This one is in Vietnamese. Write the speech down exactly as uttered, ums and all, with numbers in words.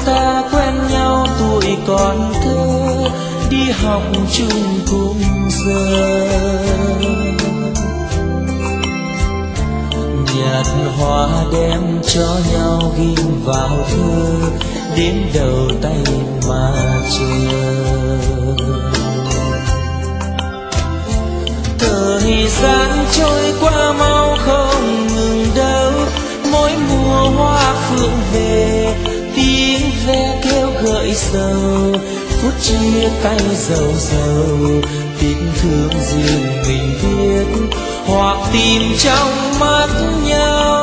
ta quen nhau tuổi còn thơ, đi học chung cùng giờ. Nhạt hoa đem cho nhau ghim vào thơ, đến đầu tay mà chờ. Thời gian trôi qua mau không ngừng đâu, mỗi mùa hoa phượng về, tiếng ve kêu gợi sầu, phút chia tay dầu dầu, tình thương riêng mình viết hoặc tìm trong mắt nhau.